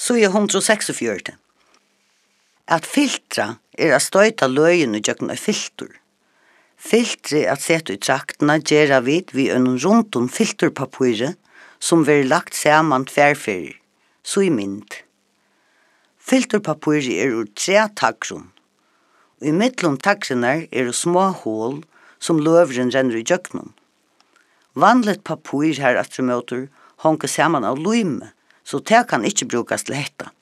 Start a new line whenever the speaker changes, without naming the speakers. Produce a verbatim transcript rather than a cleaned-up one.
Så er hundre og seksogfjørt. At filtra er at støyta løyen i jøkken av filter. Filtre at sette i traktene gjør vid vi en rundt om filterpapiret som blir lagt sammen tverrferdig, så i mynd. Filterpapiret er ur tre taggrum. I mittlom taggrene er små hål som løveren renner i jøkken. Vanligt papir her atremotor honker sammen av lyme, så det kan ikke brukes til hetta.